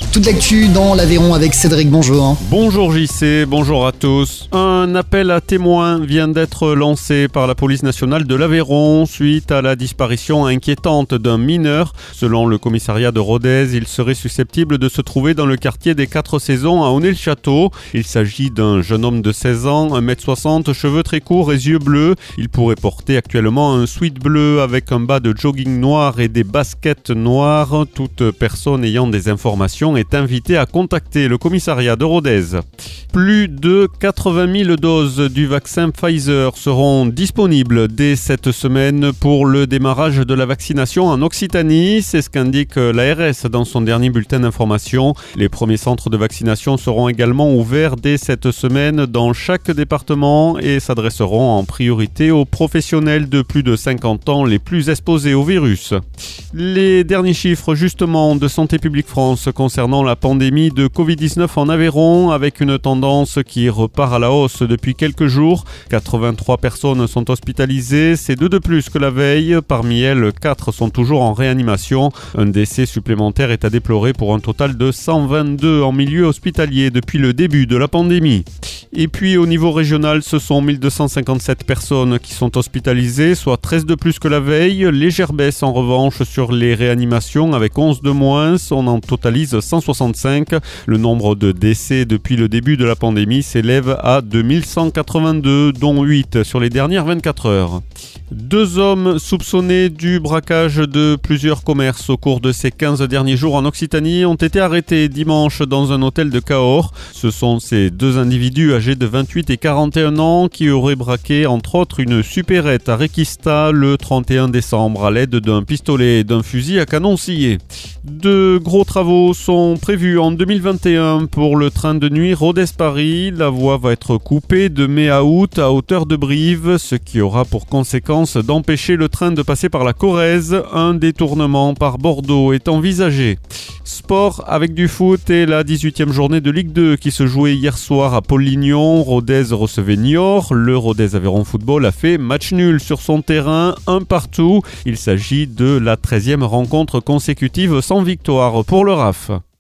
Toute l'actu dans l'Aveyron avec Cédric, bonjour. Bonjour JC, bonjour à tous. Un appel à témoins vient d'être lancé par la police nationale de l'Aveyron suite à la disparition inquiétante d'un mineur. Selon le commissariat de Rodez, il serait susceptible de se trouver dans le quartier des 4 Saisons à Aunay-le-Château. Il s'agit d'un jeune homme de 16 ans, 1m60, cheveux très courts et yeux bleus. Il pourrait porter actuellement un sweat bleu avec un bas de jogging noir et des baskets noires. Toute personne ayant des informations est invité à contacter le commissariat de Rodez. Plus de 80 000 doses du vaccin Pfizer seront disponibles dès cette semaine pour le démarrage de la vaccination en Occitanie. C'est ce qu'indique l'ARS dans son dernier bulletin d'information. Les premiers centres de vaccination seront également ouverts dès cette semaine dans chaque département et s'adresseront en priorité aux professionnels de plus de 50 ans les plus exposés au virus. Les derniers chiffres justement de Santé publique France concernant la pandémie de Covid-19 en Aveyron avec une tendance qui repart à la hausse depuis quelques jours. 83 personnes sont hospitalisées, c'est 2 de plus que la veille. Parmi elles, 4 sont toujours en réanimation. Un décès supplémentaire est à déplorer pour un total de 122 en milieu hospitalier depuis le début de la pandémie. Et puis au niveau régional, ce sont 1257 personnes qui sont hospitalisées, soit 13 de plus que la veille. Légère baisse en revanche sur les réanimations avec 11 de moins, on en totalise 165. Le nombre de décès depuis le début de la pandémie s'élève à 2182, dont 8 sur les dernières 24 heures. 2 hommes soupçonnés du braquage de plusieurs commerces au cours de ces 15 derniers jours en Occitanie ont été arrêtés dimanche dans un hôtel de Cahors. Ce sont ces 2 individus âgés de 28 et 41 ans qui auraient braqué entre autres une supérette à Requista le 31 décembre à l'aide d'un pistolet et d'un fusil à canon scié. De gros travaux sont prévus en 2021 pour le train de nuit Rodez-Paris. La voie va être coupée de mai à août à hauteur de Brive, ce qui aura pour conséquence d'empêcher le train de passer par la Corrèze. Un détournement par Bordeaux est envisagé. Sport avec du foot et la 18e journée de Ligue 2 qui se jouait hier soir à Paul-Lignon. Rodez recevait Niort. Le Rodez Aveyron Football a fait match nul sur son terrain, 1 partout. Il s'agit de la 13e rencontre consécutive sans victoire pour le RAF.